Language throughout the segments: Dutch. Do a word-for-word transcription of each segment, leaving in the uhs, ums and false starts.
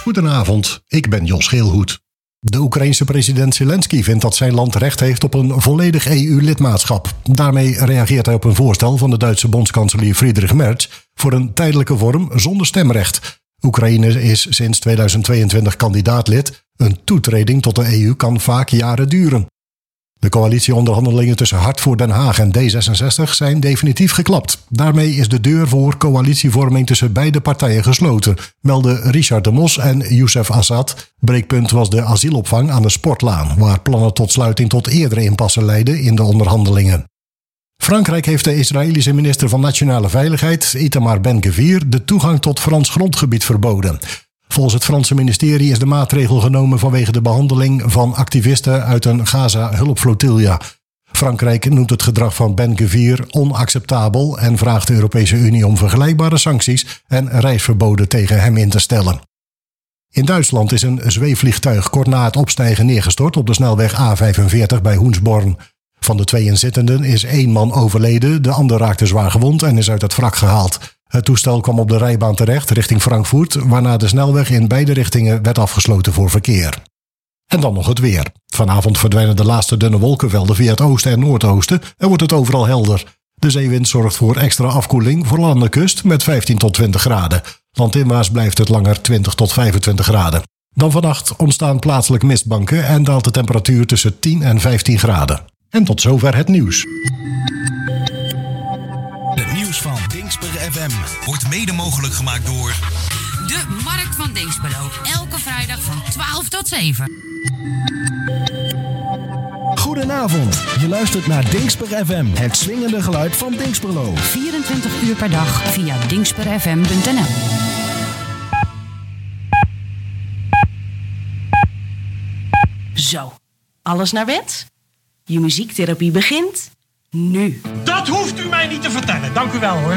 Goedenavond, ik ben Jos Geelhoed. De Oekraïense president Zelensky vindt dat zijn land recht heeft op een volledig E U-lidmaatschap. Daarmee reageert hij op een voorstel van de Duitse bondskanselier Friedrich Merz voor een tijdelijke vorm zonder stemrecht. Oekraïne is sinds tweeduizend tweeëntwintig kandidaatlid. Een toetreding tot de E U kan vaak jaren duren. De coalitieonderhandelingen tussen Hart voor Den Haag en D zesenzestig zijn definitief geklapt. Daarmee is de deur voor coalitievorming tussen beide partijen gesloten, melden Richard de Mos en Youssef Assad. Breekpunt was de asielopvang aan de Sportlaan, waar plannen tot sluiting tot eerdere impasse leidden in de onderhandelingen. Frankrijk heeft de Israëlische minister van Nationale Veiligheid, Itamar Ben-Gvir, de toegang tot Frans grondgebied verboden. Volgens het Franse ministerie is de maatregel genomen vanwege de behandeling van activisten uit een Gaza-hulpflotilla. Frankrijk noemt het gedrag van Ben-Gvir onacceptabel en vraagt de Europese Unie om vergelijkbare sancties en reisverboden tegen hem in te stellen. In Duitsland is een zweefvliegtuig kort na het opstijgen neergestort op de snelweg A vijfenveertig bij Hoensborn. Van de twee inzittenden is één man overleden, de ander raakte zwaar gewond en is uit het wrak gehaald. Het toestel kwam op de rijbaan terecht richting Frankfurt, waarna de snelweg in beide richtingen werd afgesloten voor verkeer. En dan nog het weer. Vanavond verdwijnen de laatste dunne wolkenvelden via het oosten en noordoosten en wordt het overal helder. De zeewind zorgt voor extra afkoeling, vooral aan de kust, met vijftien tot twintig graden. Landinwaarts blijft het langer twintig tot vijfentwintig graden. Dan vannacht ontstaan plaatselijk mistbanken en daalt de temperatuur tussen tien en vijftien graden. En tot zover het nieuws. Het nieuws van Dingsper F M wordt mede mogelijk gemaakt door de Markt van Dinxperlo. Elke vrijdag van twaalf tot zeven. Goedenavond, je luistert naar Dingsper F M, het swingende geluid van Dinxperlo. vierentwintig uur per dag via dingsper f m punt n l. Zo, alles naar wens? Je muziektherapie begint nu. Dat hoeft u mij niet te vertellen. Dank u wel, hoor.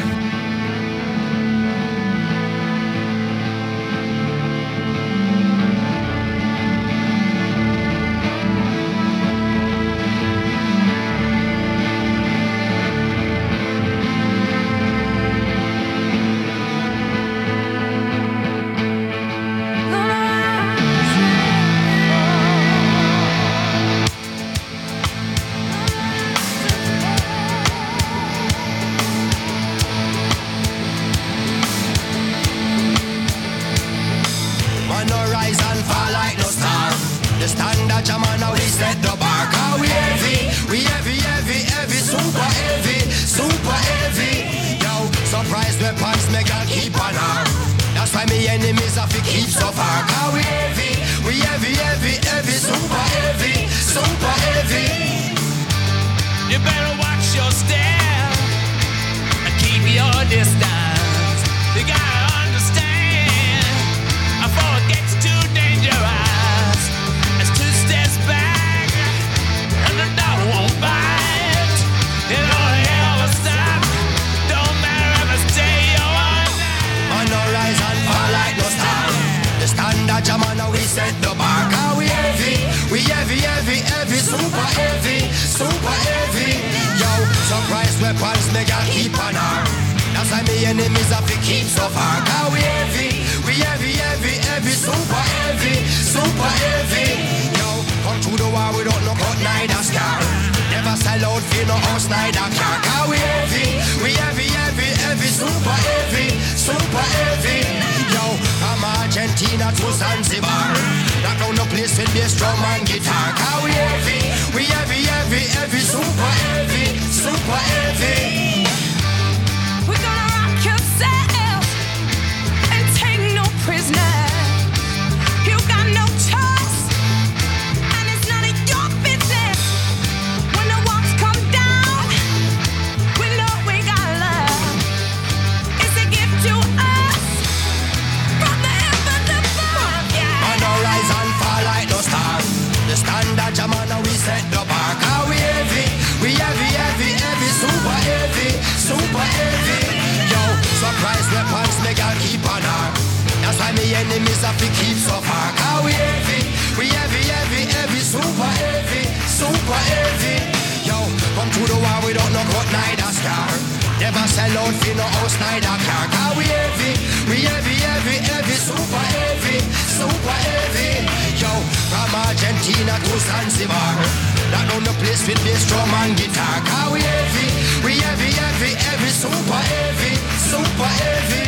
sell out for no house, neither car. Cause we heavy, we heavy, heavy, heavy, super heavy, super heavy. Yo, from Argentina to Zanzibar, that on the place with this drum and guitar. Cause we heavy, we heavy, heavy, heavy, super heavy, super heavy.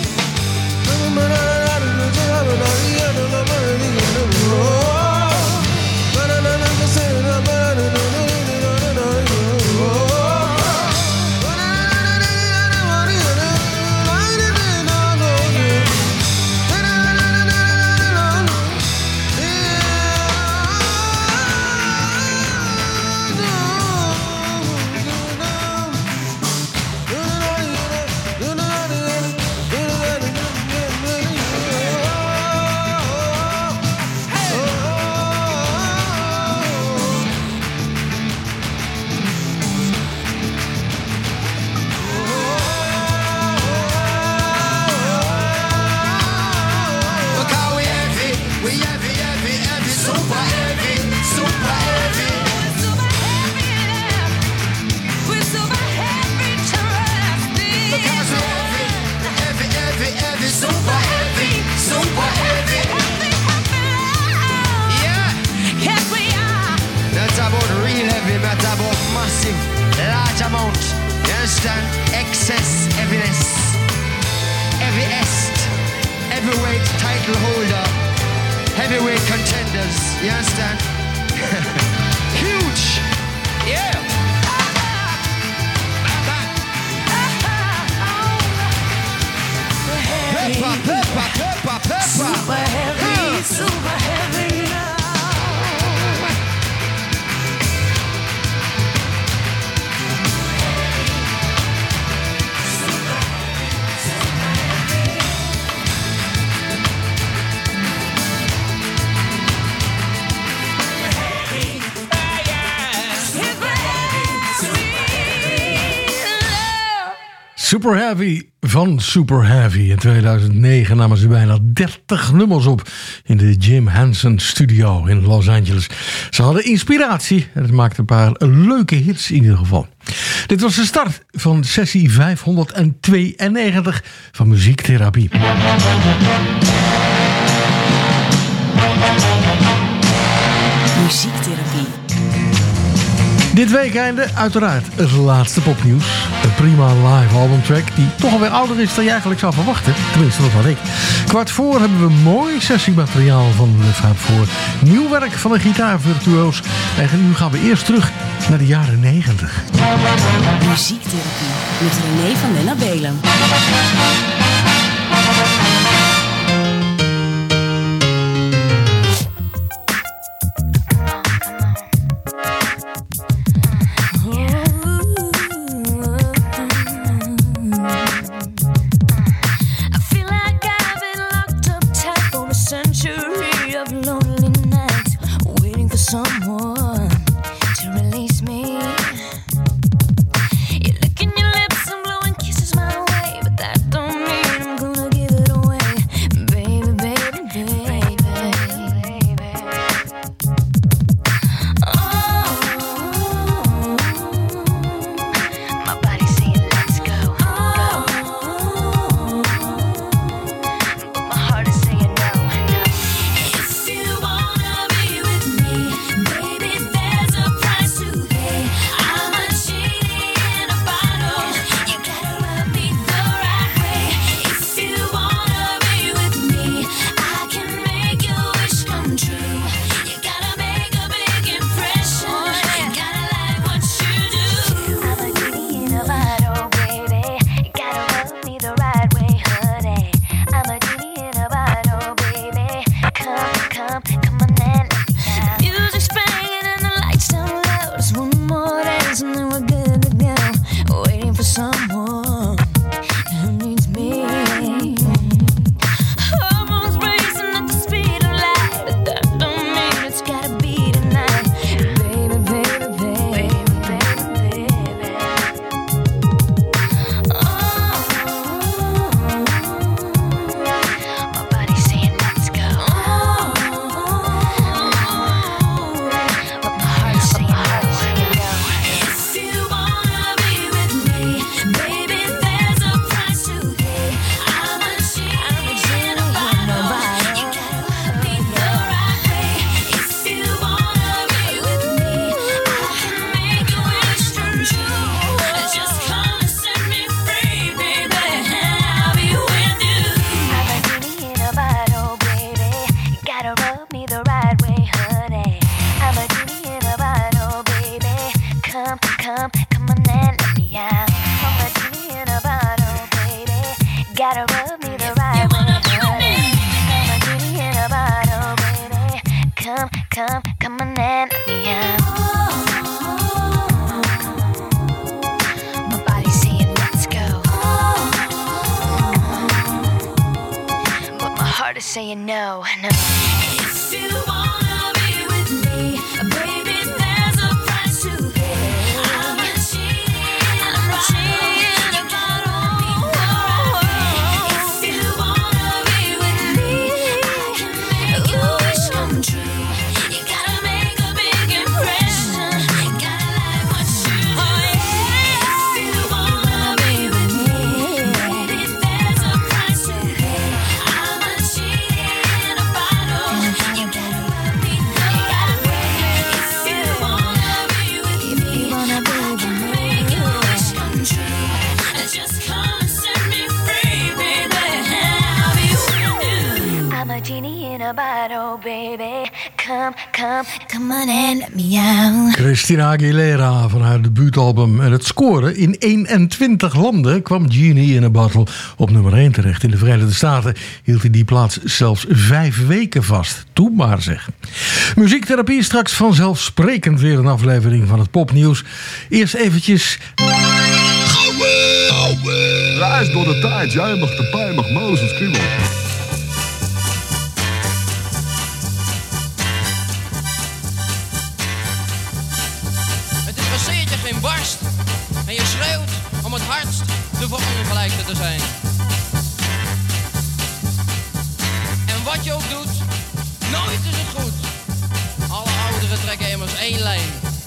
Excess heaviness, heaviest, heavyweight title holder, heavyweight contenders, you understand? Huge, yeah. Pepper, pepper, pepper, pepper. Super heavy, huh. Super heavy now. Super Heavy van Super Heavy. In tweeduizend negen namen ze bijna dertig nummers op in de Jim Henson Studio in Los Angeles. Ze hadden inspiratie en het maakte een paar leuke hits in ieder geval. Dit was de start van sessie vijfhonderdtweeënnegentig van Muziektherapie. Muziektherapie. Dit weekende uiteraard het laatste popnieuws. Een prima live albumtrack die toch alweer ouder is dan je eigenlijk zou verwachten. Tenminste, dat had ik. Kwart voor hebben we mooi sessiemateriaal van Le Fab voor. Nieuw werk van een gitaarvirtuoos. En nu gaan we eerst terug naar de jaren negentig. Muziektherapie met René van den Abelen. You're licking your lips and blowing kisses my way, but that don't mean I'm gonna give it away. come, come, come on and let me out. My body's saying let's go, but my heart is saying no, no. If you wanna be with me, baby, there's a price to pay. I'm not cheating, I'm not cheating about all me, no. If you wanna be with me, I can make your wish come true. You gotta make a big impression, gotta like what you do. If you wanna be with me, baby, there's a price to pay. I'm not cheating about all. You gotta let me know. You gotta make. If you wanna be with me, I can make your wish come true. Just come and set me free, baby. I'll be with you. I'm a genie in a bottle, baby. Come, come, come on and let me out. Christina Aguilera van haar debuutalbum. En het scoren in eenentwintig landen kwam Genie in a Bottle op nummer één terecht. In de Verenigde Staten hield hij die plaats zelfs vijf weken vast. Toe maar zeg. Muziektherapie, straks vanzelfsprekend weer een aflevering van het popnieuws. Eerst eventjes... Reis door de tijd, jij mag de pijn, mag Mozes kriebel. Het interesseert je geen barst en je schreeuwt om het hardst de verongelijkte te zijn. En wat je ook doet, nooit is het goed. Alle ouderen trekken immers één lijn.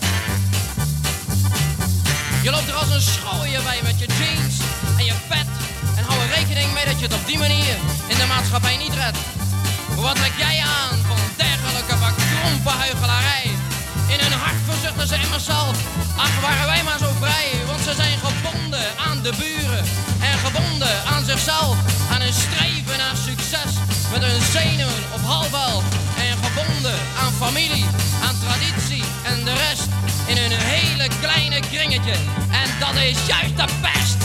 Je loopt er als een schooier bij met je jeans en je pet. En hou er rekening mee dat je het op die manier in de maatschappij niet redt. Wat trek jij aan van dergelijke bekrompen huichelarij? In hun hart verzuchten ze immers zelf. Ach, waren wij maar zo vrij. Want ze zijn gebonden aan de buren. En gebonden aan zichzelf. Aan hun streven naar succes. Met hun zenuwen op halfvel. En gebonden aan familie, aan traditie en de rest. In hun hele kleine kringetje. En dat is juist de pest.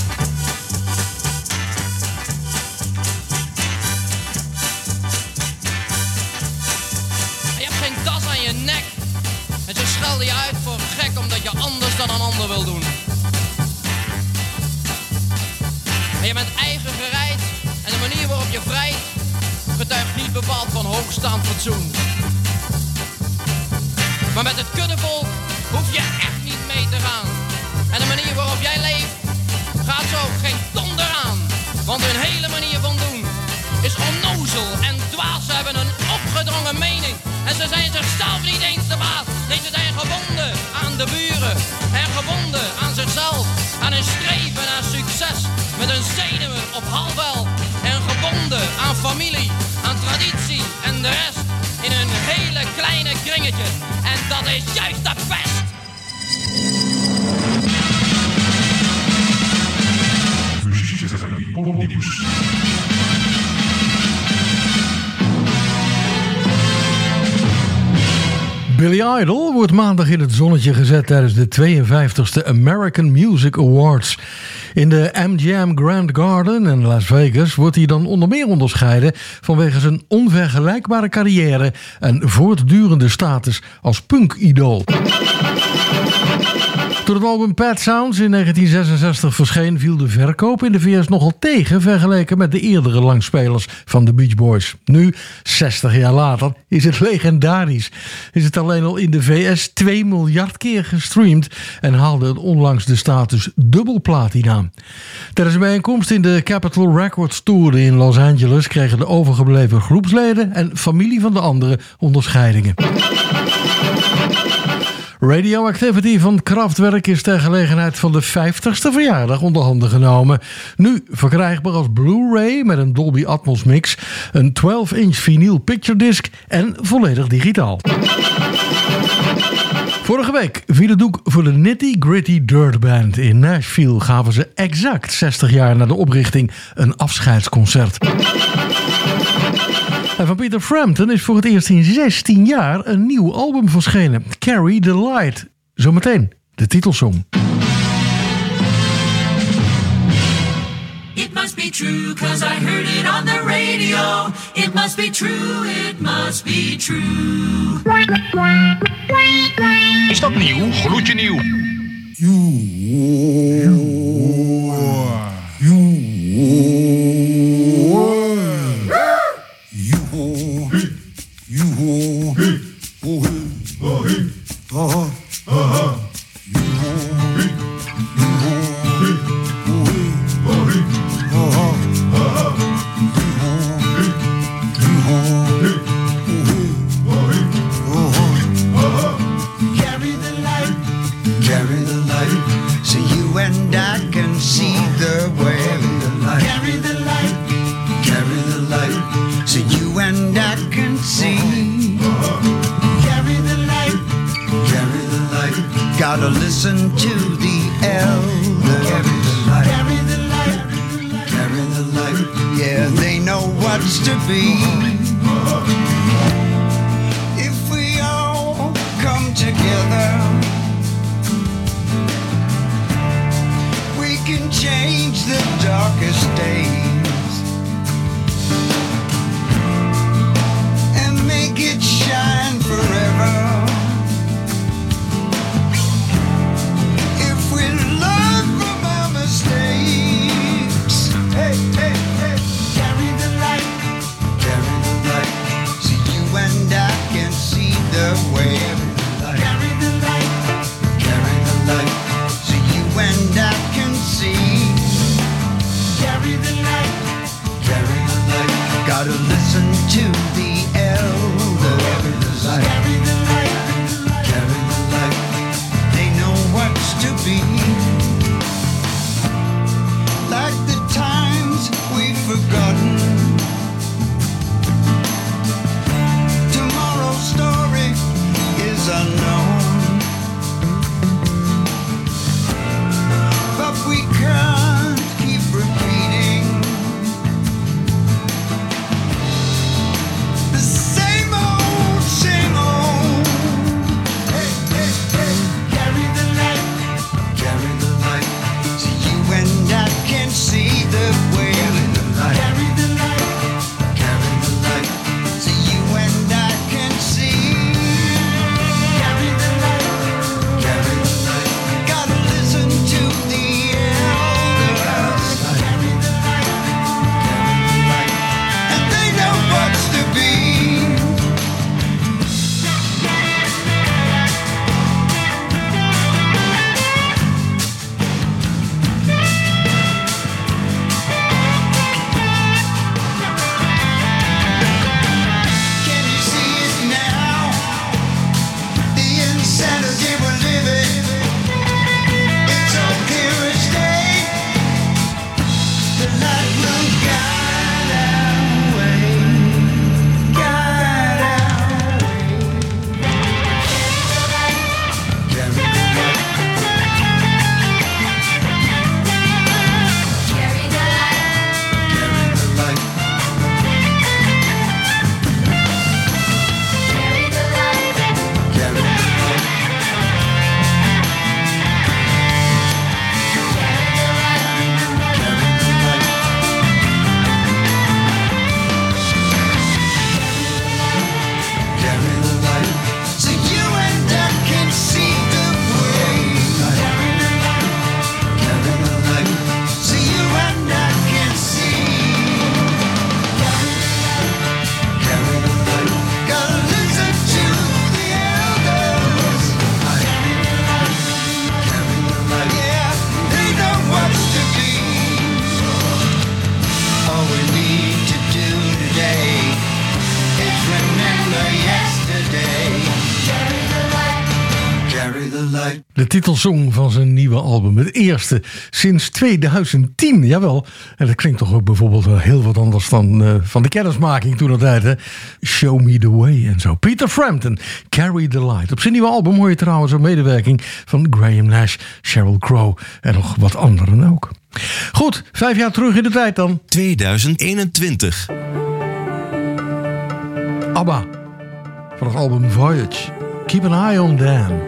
En je hebt geen das aan je nek. En ze schelden je uit voor gek omdat je anders dan een ander wil doen. En je bent eigen gereid. En de manier waarop je vrijt getuigt niet bepaald van hoogstaand fatsoen. Maar met het kuddevolk hoef je echt niet mee te gaan. En de manier waarop jij leeft gaat zo geen donder aan. Want hun hele manier van doen is onnozel en dwaas. Ze hebben een opgedrongen mening en ze zijn zichzelf niet eens de baas. Nee, ze zijn gebonden aan de buren en gebonden aan zichzelf. Aan hun streven naar succes met hun zenuwen op halfvel. En gebonden aan familie, aan traditie en de rest. In een hele kleine kringetje. En dat is juist de pest. Billy Idol wordt maandag in het zonnetje gezet tijdens de tweeënvijftigste American Music Awards. In de M G M Grand Garden in Las Vegas wordt hij dan onder meer onderscheiden vanwege zijn onvergelijkbare carrière en voortdurende status als punk-idool. Toen het album Pet Sounds in negentien zesenzestig verscheen, viel de verkoop in de V S nogal tegen vergeleken met de eerdere langspelers van de Beach Boys. Nu, zestig jaar later, is het legendarisch. Is het alleen al in de V S twee miljard keer gestreamd en haalde het onlangs de status dubbelplatina. Tijdens een bijeenkomst in de Capitol Records Tour in Los Angeles kregen de overgebleven groepsleden en familie van de anderen onderscheidingen. Radioactivity van Kraftwerk is ter gelegenheid van de vijftigste verjaardag onder handen genomen. Nu verkrijgbaar als Blu-ray met een Dolby Atmos mix, een twaalf inch vinyl picture disc en volledig digitaal. Vorige week viel het doek voor de Nitty Gritty Dirt Band. In Nashville gaven ze exact zestig jaar na de oprichting een afscheidsconcert. En van Peter Frampton is voor het eerst in zestien jaar een nieuw album verschenen. Carry the Light. Zometeen de titelsong. It must be true, cause I heard it on the radio. It must be true, it must must be true. Is dat nieuw? Gloedje nieuw. Gotta listen to the elders. Carry the light. Carry the light. Carry the light. Yeah, they know what's to be. If we all come together, we can change the darkest days and make it shine forever. Hey, hey, hey, carry the light, carry the light, so you and I can see the way. Carry the light, carry the light, so you and I can see. Carry the light, carry the light, gotta listen to the elders. Carry the light, carry the light, carry the light, they know what's to be. Like the times we've forgotten, tomorrow's story is unknown, but we can't keep repeating the same old, same old. Hey, hey, hey, carry the light, carry the light, so you and I can see the way. Carry the light, carry the light, carry the light, so you and I can see. Carry the light, carry the light, gotta listen to the elders. Carry the light, carry the light, and they know what's to be. Insanity we're living, it's so clear as day. The light will guide our way, guide our way. Carry the light, carry the light, carry the light, carry the light, carry the light. De titelsong van zijn nieuwe album. Het eerste sinds tweeduizend tien. Jawel. En dat klinkt toch ook bijvoorbeeld wel heel wat anders dan uh, van de kennismaking toen dat tijd. Hè? Show Me The Way en zo. Peter Frampton, Carry The Light. Op zijn nieuwe album hoor je trouwens een medewerking van Graham Nash, Sheryl Crow en nog wat anderen ook. Goed, vijf jaar terug in de tijd dan. tweeduizend eenentwintig. ABBA. Van het album Voyage. Keep an Eye on Dan.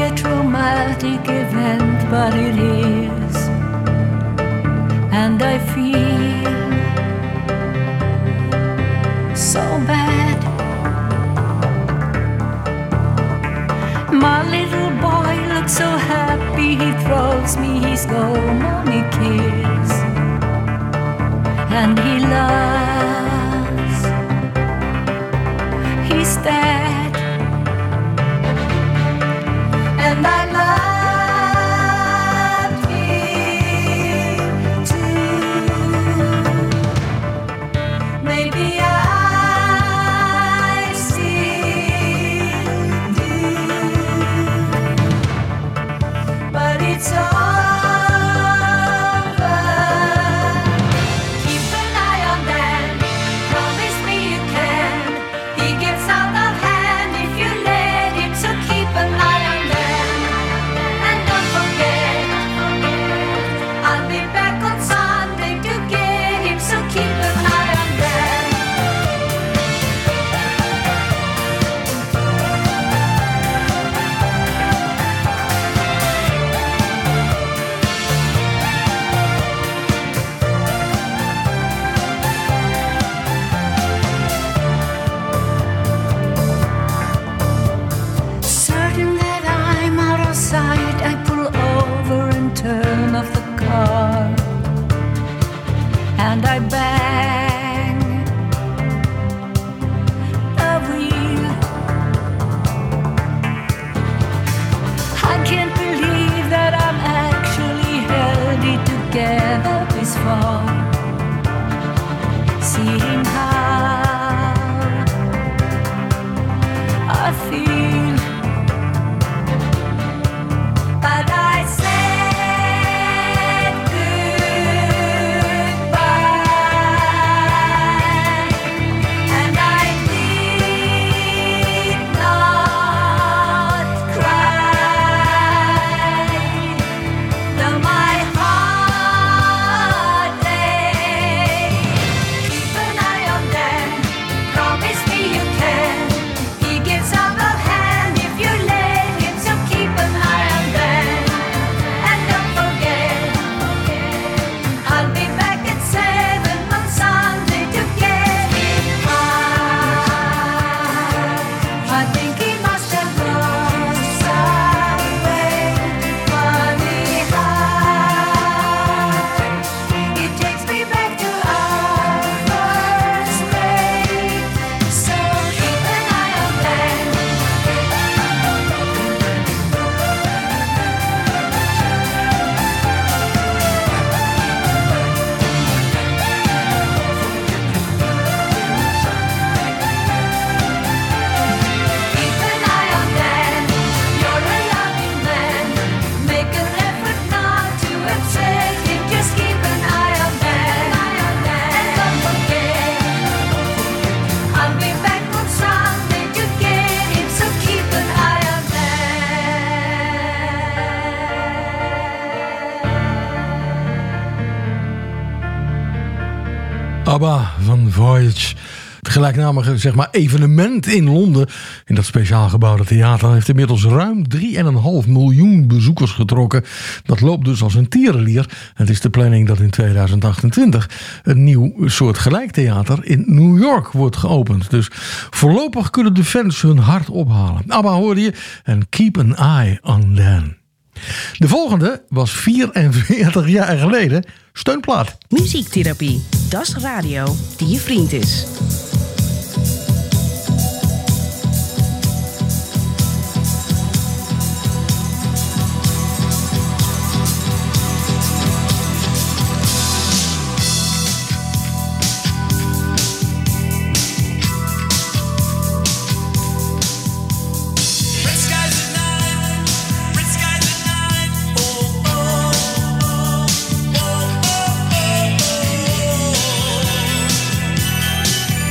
traumatic event, but it is. And I feel so bad. My little boy looks so happy, he throws me his gold money kiss. And he laughs, he's dead. And I loved him too. Maybe I still do, but it's over. Keep an eye on Dan. Promise me you can. He gets out of hand if you let him. So keep an eye on. And I bang the wheel. I can't believe that I'm actually held it together this far. Seeing how I feel, but I say ABBA van Voyage. Het gelijknamige zeg maar, evenement in Londen. In dat speciaal gebouwde theater heeft inmiddels ruim drie komma vijf miljoen bezoekers getrokken. Dat loopt dus als een tierenlier. Het is de planning dat in tweeduizend achtentwintig een nieuw soort gelijktheater in New York wordt geopend. Dus voorlopig kunnen de fans hun hart ophalen. ABBA hoorde je en Keep an Eye on Dan. De volgende was vierenveertig jaar geleden steunplaat. Muziektherapie, dat is radio die je vriend is. Oh,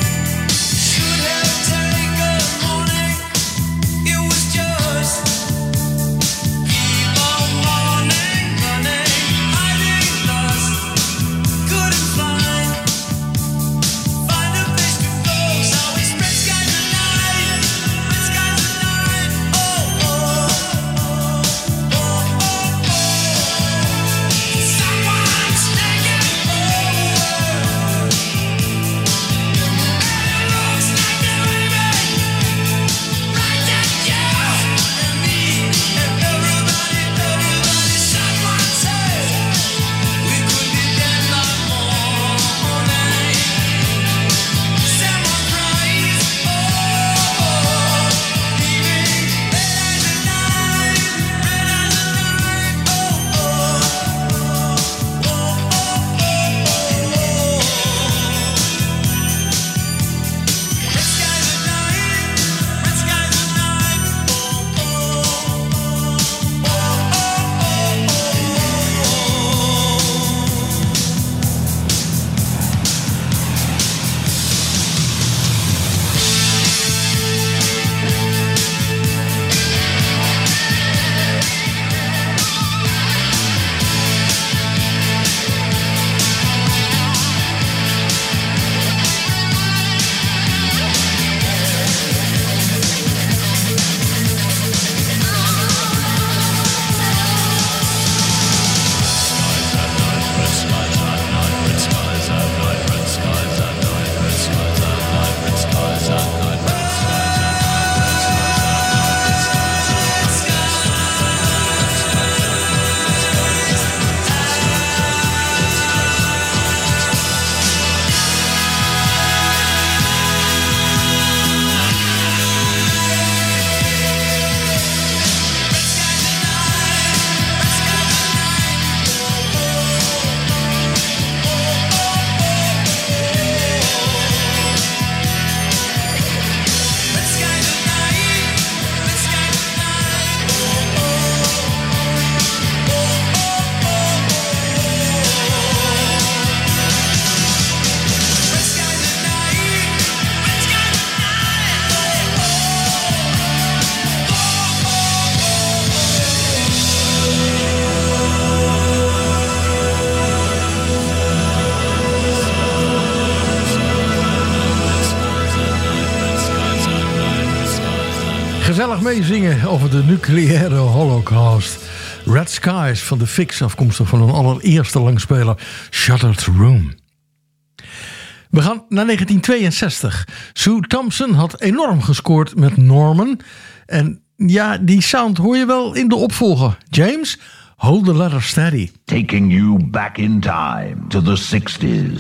Gezellig meezingen over de nucleaire holocaust. Red Skies van de Fix, afkomstig van hun allereerste langspeler Shuttered Room. We gaan naar negentien tweeënzestig. Sue Thompson had enorm gescoord met Norman. En ja, die sound hoor je wel in de opvolger. James, Hold the Letter Steady. Taking you back in time to the sixties.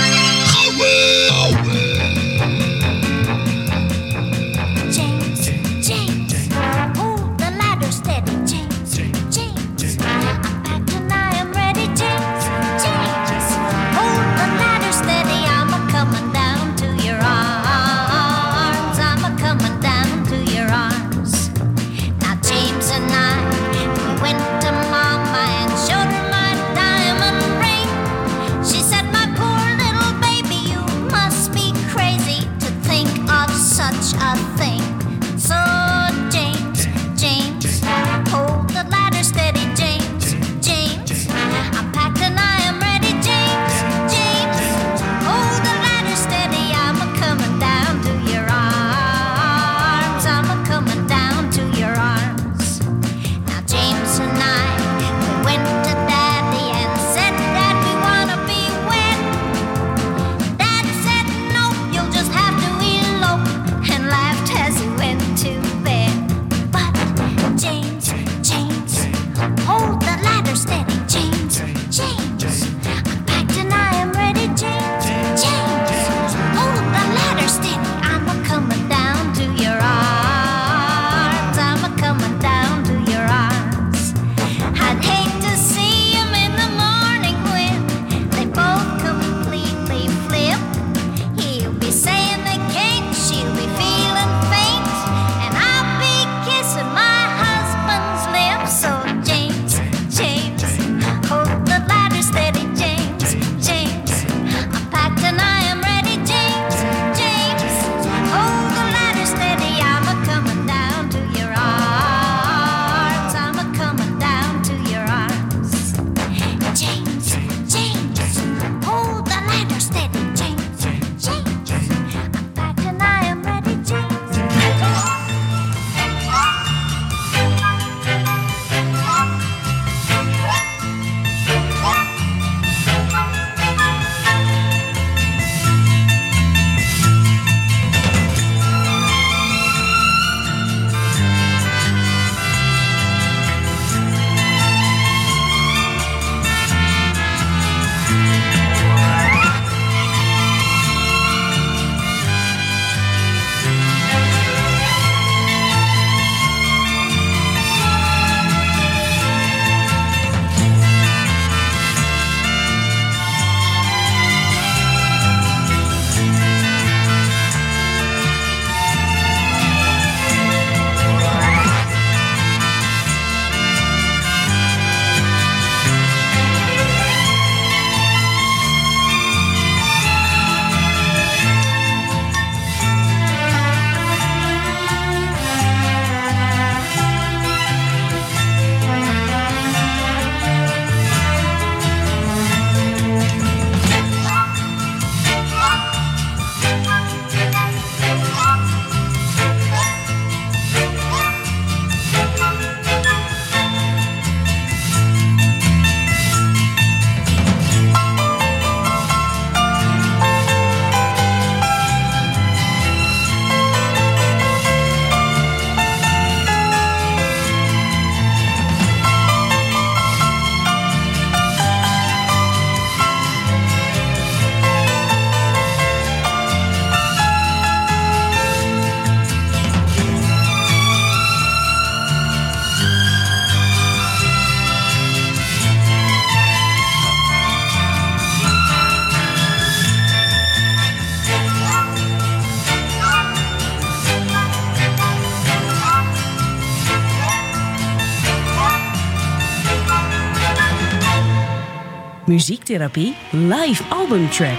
Muziektherapie live albumtrack.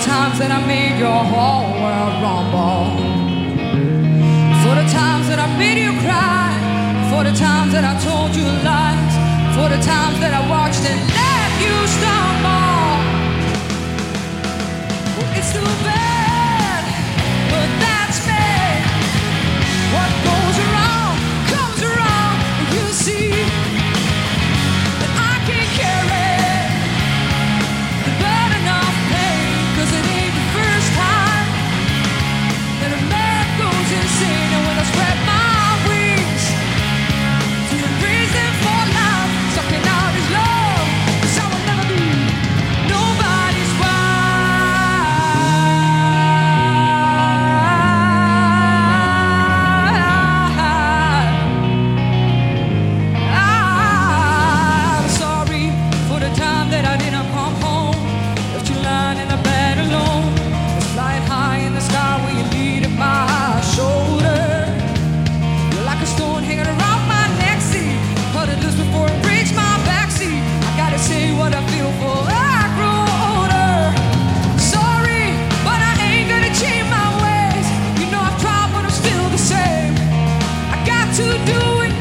times that I made your whole world rumble. For the times that I made you cry. For the times that I told you lies. For the times that I watched and let you stumble. Well, it's too bad, but that's me. What goes around comes around, and you see that I can't carry the burden of pain. 'Cause it ain't the first time that a man goes insane. And when I spread my wings to embrace him for life, sucking out his love, 'cause I will never be nobody's I'm sorry for the time that I didn't come home. Left you lying in the bed alone. Was flying high in the sky when you needed my shoulder. You're like a stone hanging around my neck, see. Cut it loose before it breaks my backseat. I gotta say what I feel for I grow older. Sorry, but I ain't gonna change my ways. You know I've tried, but I'm still the same. I got to do it.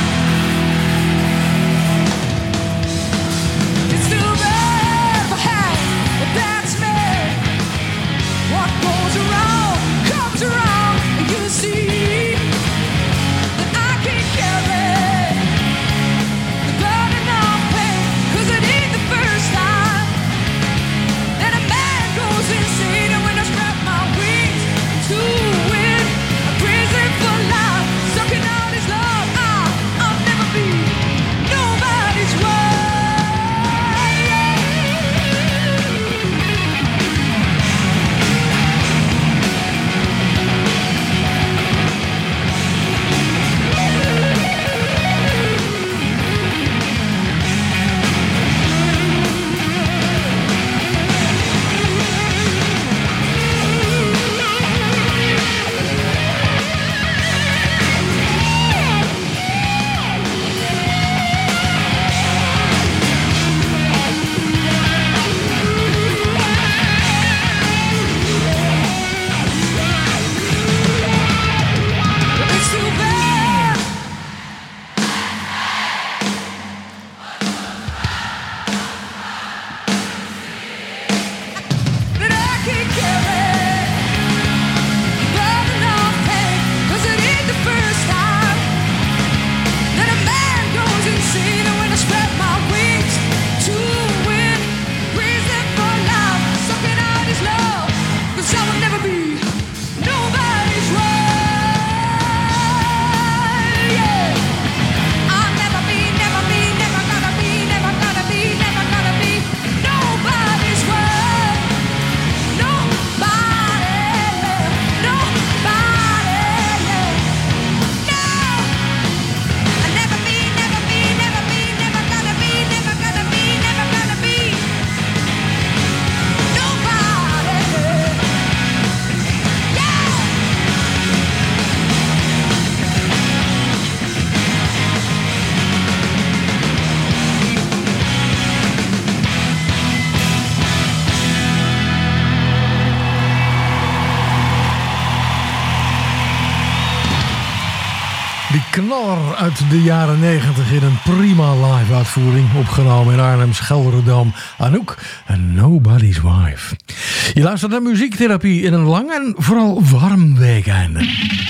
It's too bad, but hey, but that's me. What goes around comes around, and you see that I can't carry the burden of pain. 'Cause it ain't the first time that a man goes insane. And when I spread my wings to win, I praise him for life, sucking out his love. I, I'll never be nobody's It's too bad. That I can't carry the burden of pain. 'Cause it ain't the first time that a man goes insane. And when I spread my wings to win, praise him for life, sucking out his love. 'Cause I will never be nobody's right. Yeah. I'll never be, never be, never gonna be, never gonna be, never gonna be nobody's right. Nobody, nobody, yeah. No. I'll never be, never be, never be, never gonna be, never gonna be, never gonna be nobody. Yeah. Die knaller uit de jaren negentig in een prima live uitvoering. Opgenomen in Arnhems Gelderdoom. Anouk en Nobody's Wife. Je luistert naar muziektherapie in een lang en vooral warm weekeinde.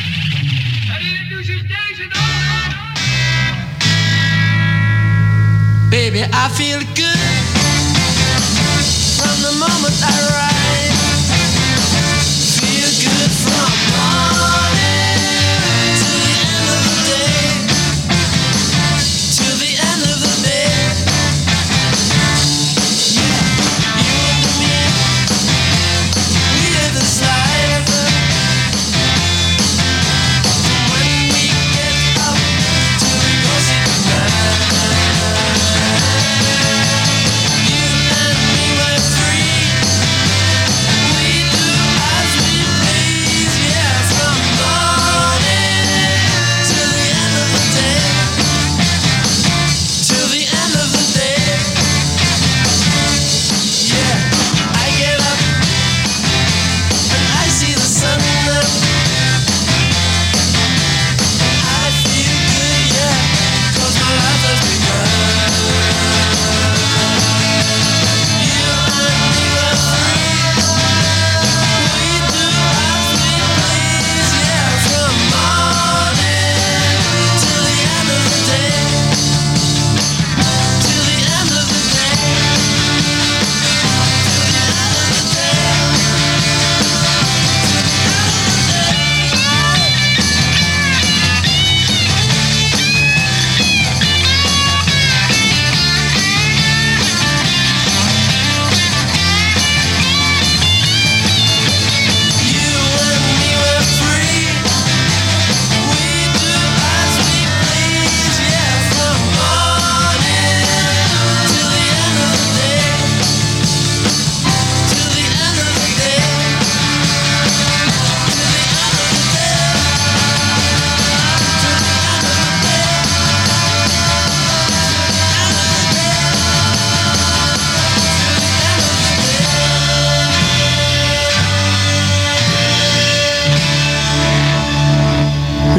Baby, I feel good from the moment I rise. Feel good from morning to the end of the day. To the end of the day. Yeah, you and me, we live this life. When we get up till we go see goodbye. You and me were free.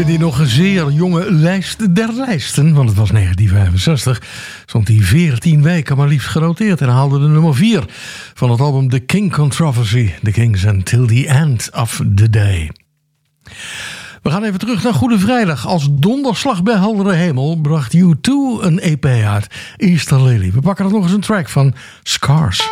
In die nog een zeer jonge lijst der lijsten, want het was negentien vijfenzestig, stond hij veertien weken maar liefst genoteerd en haalde de nummer vier van het album The King Controversy, The Kings Until the End of the Day. We gaan even terug naar Goede Vrijdag. Als donderslag bij heldere hemel bracht U twee een E P uit, Easter Lily. We pakken er nog eens een track van Scars.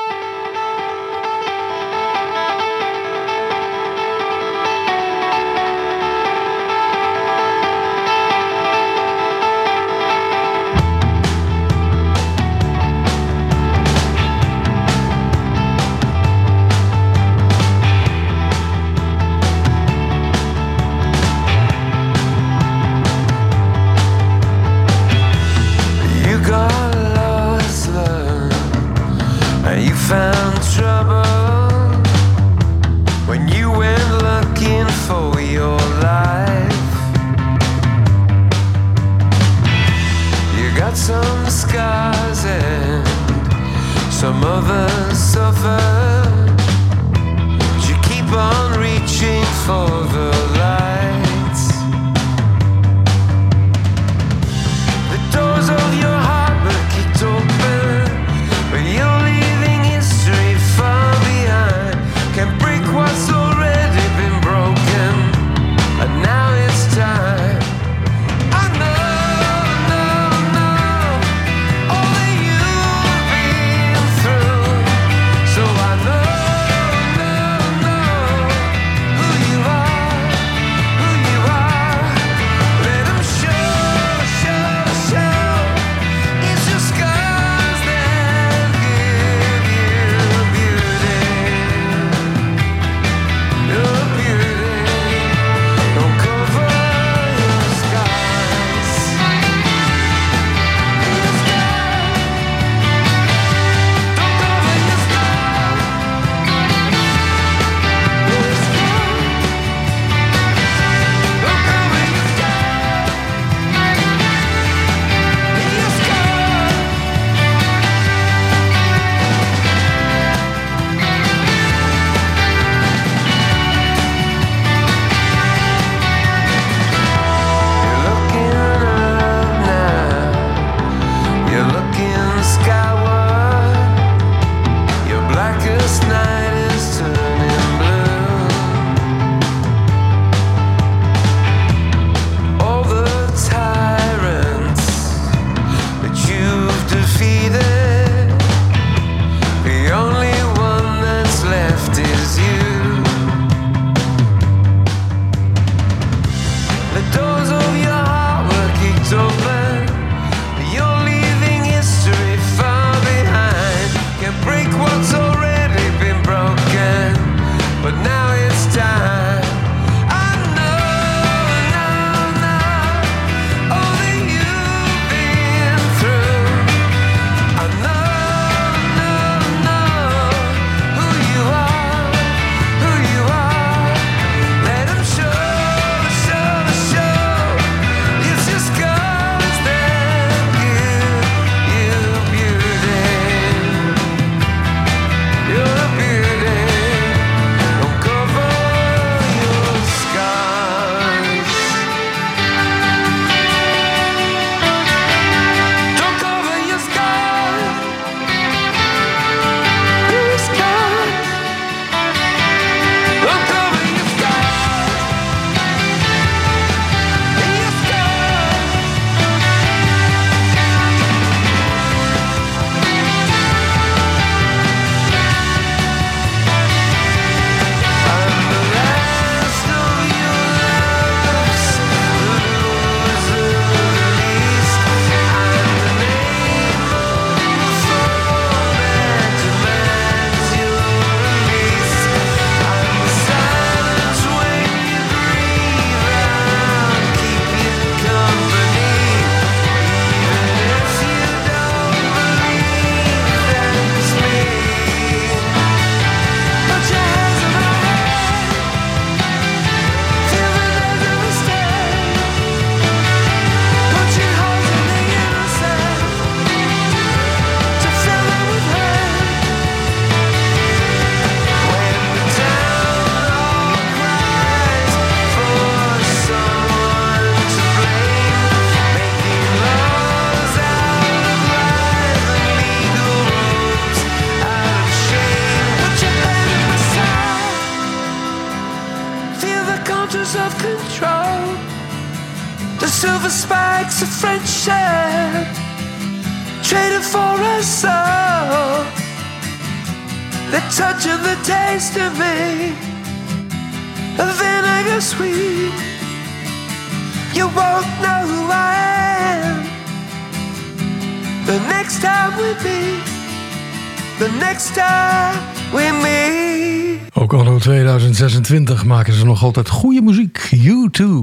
soldiers of control, the silver spikes of friendship, traded for a soul, the touch of the taste of me, a vinegar sweet. You won't know who I am the next time we meet, the next time we meet. Ook anno tweeduizend zesentwintig maken ze nog altijd goede muziek. U twee.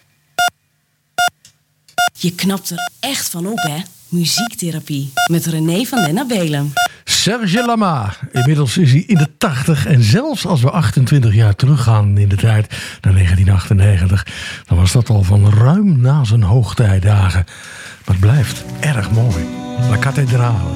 Je knapt er echt van op, hè? Muziektherapie met René van den Abelen. Serge Lama. Inmiddels is hij in de tachtig. En zelfs als we achtentwintig jaar teruggaan in de tijd, naar negentien achtennegentig... dan was dat al van ruim na zijn hoogtijdagen. Maar het blijft erg mooi. La Cathédrale.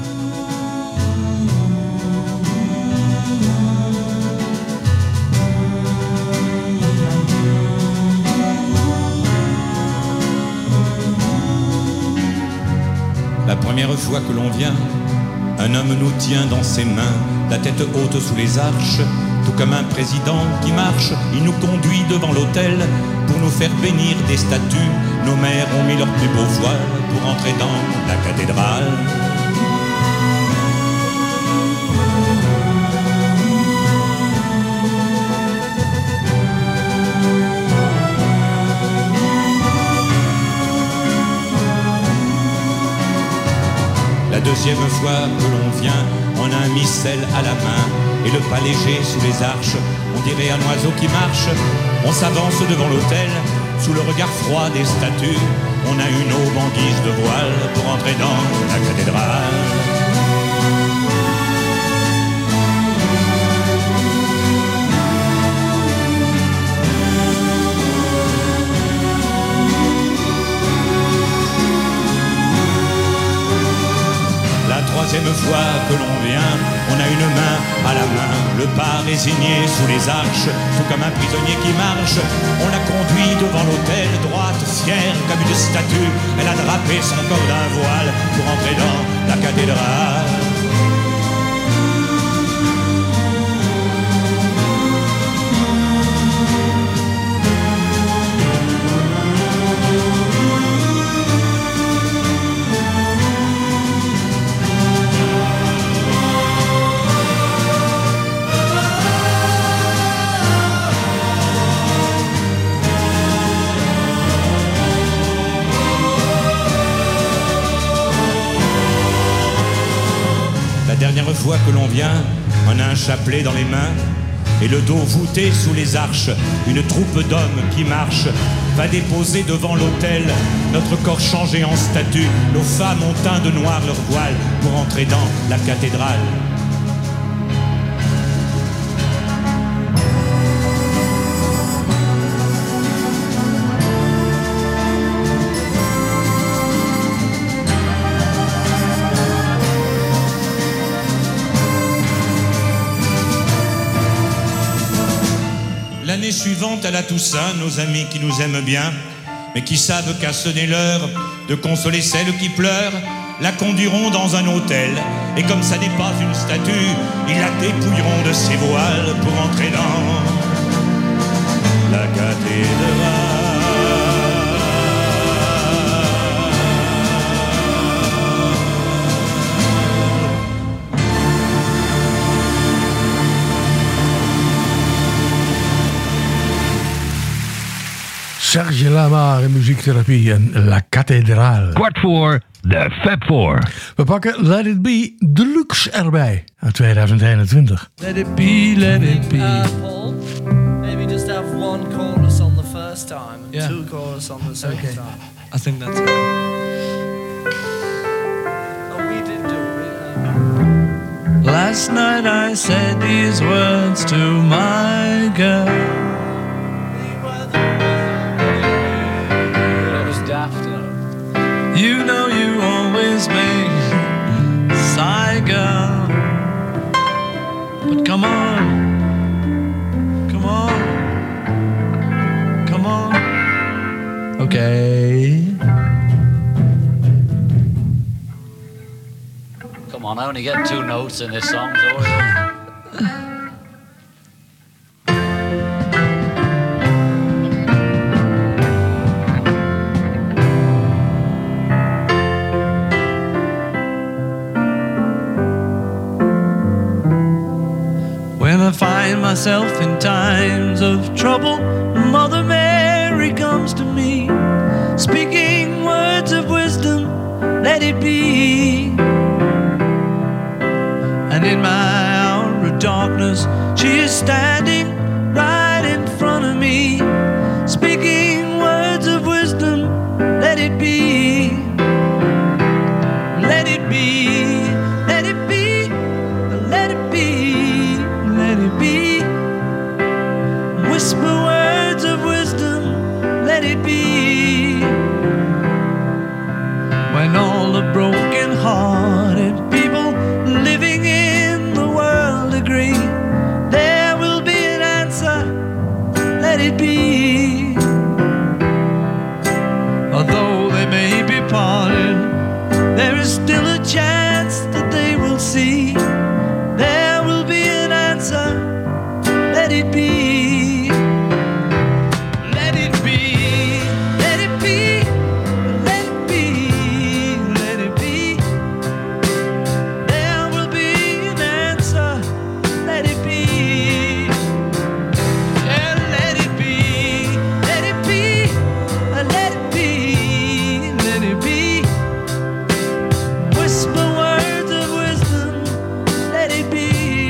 La première fois que l'on vient, un homme nous tient dans ses mains, la tête haute sous les arches, tout comme un président qui marche. Il nous conduit devant l'autel pour nous faire bénir des statues. Nos mères ont mis leurs plus beaux voiles pour entrer dans la cathédrale. La deuxième fois que l'on vient, on a un missel à la main et le pas léger sous les arches. On dirait un oiseau qui marche. On s'avance devant l'autel sous le regard froid des statues. On a une aube en guise de voile pour entrer dans la cathédrale. Troisième fois que l'on vient, on a une main à la main, le pas résigné sous les arches, tout comme un prisonnier qui marche. On l'a conduit devant l'autel, droite, fière comme une statue. Elle a drapé son corps d'un voile pour entrer dans la cathédrale. La dernière fois que l'on vient, on a un chapelet dans les mains et le dos voûté sous les arches. Une troupe d'hommes qui marche va déposer devant l'autel notre corps changé en statue. Nos femmes ont teint de noir leur voile pour entrer dans la cathédrale. L'année suivante à la Toussaint, nos amis qui nous aiment bien, mais qui savent qu'à sonner l'heure de consoler celles qui pleurent, la conduiront dans un hôtel. Et comme ça n'est pas une statue, ils la dépouilleront de ses voiles pour entrer dans la cathédrale. Serge Lama in muziektherapie en La Cathédrale. Kwart voor de Fab Four. We pakken Let It Be Deluxe erbij uit tweeduizend eenentwintig. Let it be, let it be. Uh, Paul, maybe just have one chorus on the first time and yeah. two chorus on the second okay. time. I think that's it. Oh, we did do it. Uh, Last night I said these words to my girl. You know you always make me sigh, girl. But come on, come on, come on. Okay. Come on, I only get two notes in this song, so myself in times of trouble, Mother Mary comes to me, speaking words of wisdom, let it be. And in my hour of darkness, she is standing right in front of me, speaking words of wisdom, let it be. Let it be, let it be, let it be, let it be. Whisper words of wisdom, let it be. When all the broken-hearted people living in the world agree, there will be an answer, let it be. Although they may be parted, there is still a chance that they will see. There will be an answer, let it be. Let it be, let it be, let it be, let it be. There will be an answer, let it be. Yeah, let it be, let it be, let it be, let it be. Whisper words of wisdom, let it be.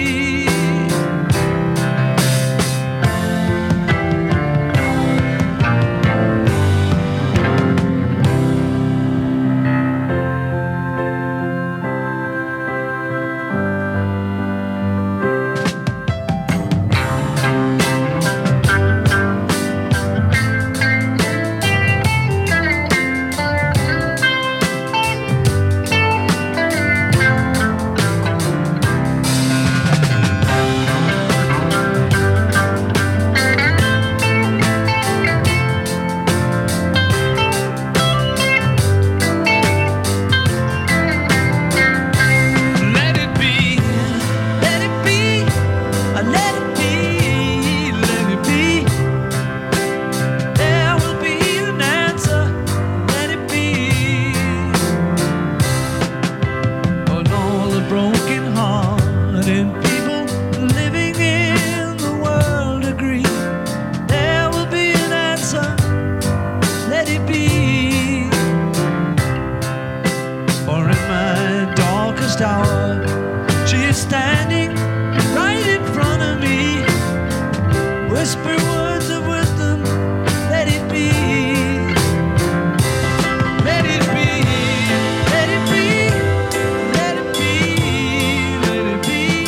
Let it be, let it be, let it be, let it be. There will be an answer, let it be. On all the broken-hearted people living in the world agree, there will be an answer, let it be. For in my darkest hour, she is standing right in front of me, whisper words of wisdom, let it be. Let it be, let it be, let it be, let it be.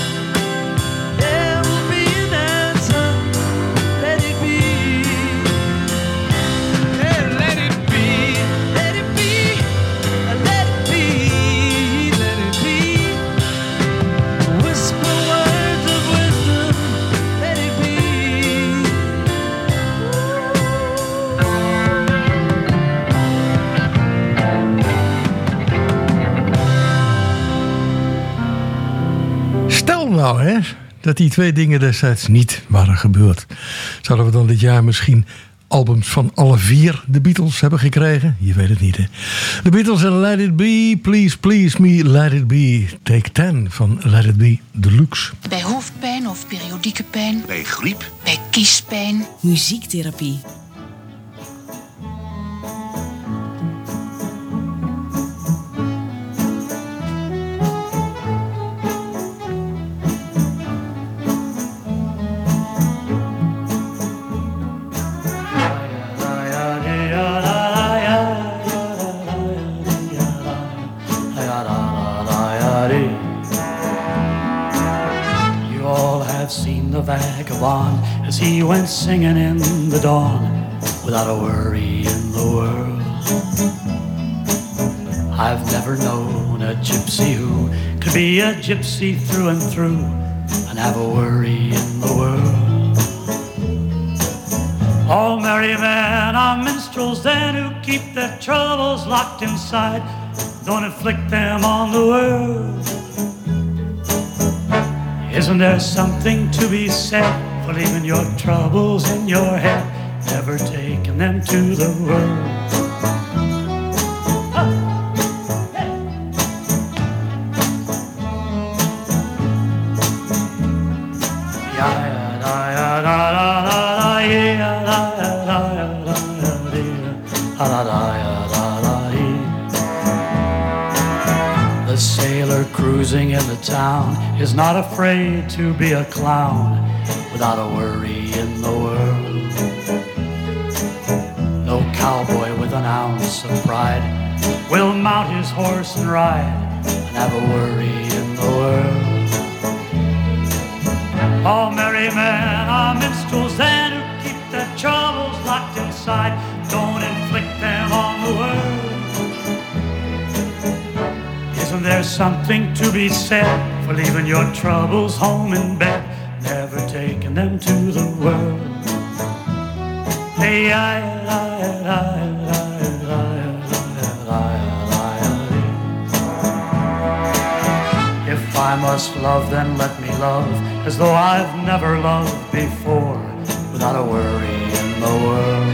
There will be an answer, let it be. Yeah, let it be, let it be, let it be, let it be. Whisper words of wisdom, let it be. Stel nou hè, dat die twee dingen destijds niet waren gebeurd. Zouden we dan dit jaar misschien albums van alle vier de Beatles hebben gekregen? Je weet het niet hè. De Beatles en Let It Be, Please Please Me, Let It Be. Take ten van Let It Be Deluxe. Bij hoofdpijn of periodieke pijn. Bij griep. Bij kiespijn. Muziektherapie. You all have seen the vagabond as he went singing in the dawn without a worry in the world. I've never known a gypsy who could be a gypsy through and through and have a worry in the world. All merry men are minstrels then who keep their troubles locked inside, don't inflict them on the world. Isn't there something to be said for leaving your troubles in your head, never taking them to the world? Yeah. cruising in the town is not afraid to be a clown without a worry in the world. No cowboy with an ounce of pride will mount his horse and ride and have a worry in the world. All merry men are minstrels then who keep their troubles locked inside. Don't inflict them on the world. Isn't there something to be said for leaving your troubles home in bed, never taking them to the world? Hey, I, I, I, if I must love, then let me love as though I've never loved before, without a worry in the world.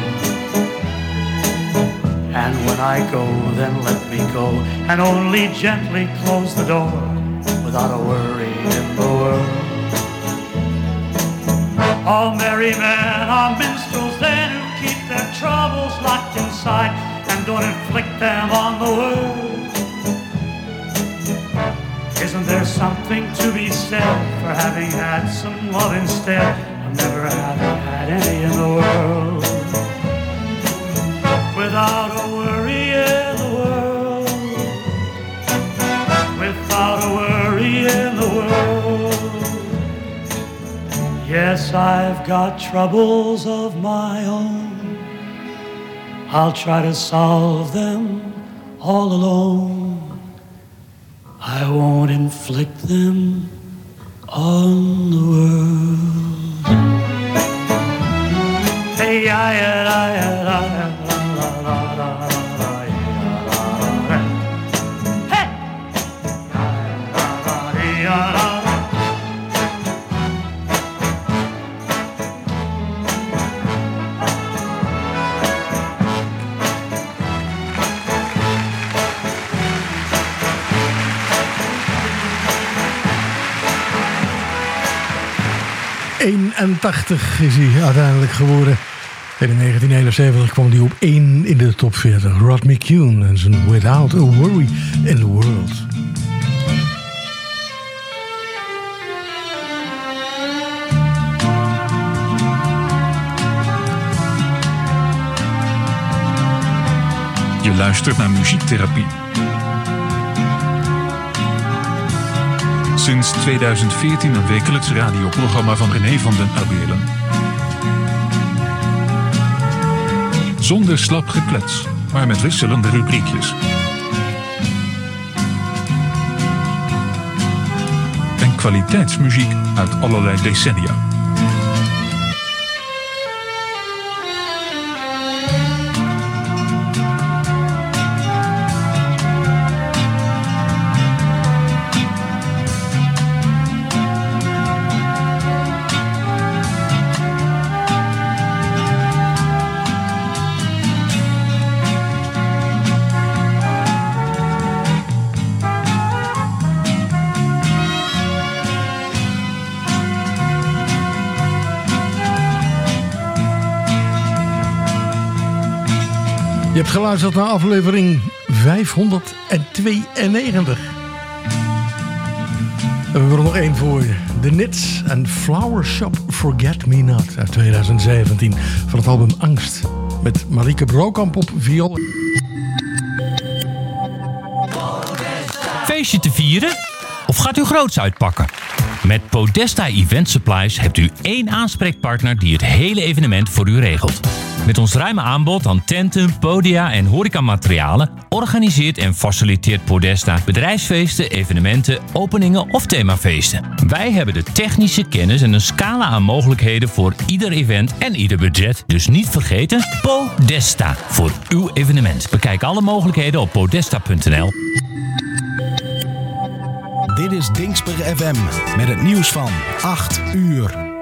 And when I go, then let me go, and only gently close the door, without a worry in the world. All merry men are minstrels then who keep their troubles locked inside and don't inflict them on the world. Isn't there something to be said for having had some love instead of never having had any in the world? Without a worry in the world, without a worry in the world. Yes, I've got troubles of my own. I'll try to solve them all alone. I won't inflict them on the world. Hey, I, I, I, I, eenentachtig is hij uiteindelijk geworden. In negentien eenenzeventig kwam hij op één in de top veertig. Rod McCune en zijn Without a Worry in the World. Je luistert naar Muziektherapie. Sinds tweeduizend veertien een wekelijks radioprogramma van René van den Abelen. Zonder slap geklets, maar met wisselende rubriekjes. En kwaliteitsmuziek uit allerlei decennia. Je hebt geluisterd naar aflevering vijfhonderdtweeënnegentig. En we hebben er nog één voor je. The Nits and Flower Shop Forget Me Not uit tweeduizend zeventien. Van het album Angst. Met Marieke Brokamp op viool. Feestje te vieren? Of gaat u groots uitpakken? Met Podesta Event Supplies hebt u één aanspreekpartner die het hele evenement voor u regelt. Met ons ruime aanbod aan tenten, podia en horecamaterialen organiseert en faciliteert Podesta bedrijfsfeesten, evenementen, openingen of themafeesten. Wij hebben de technische kennis en een scala aan mogelijkheden voor ieder event en ieder budget. Dus niet vergeten, Podesta voor uw evenement. Bekijk alle mogelijkheden op podesta punt n l. Dit is Dingsper F M met het nieuws van acht uur.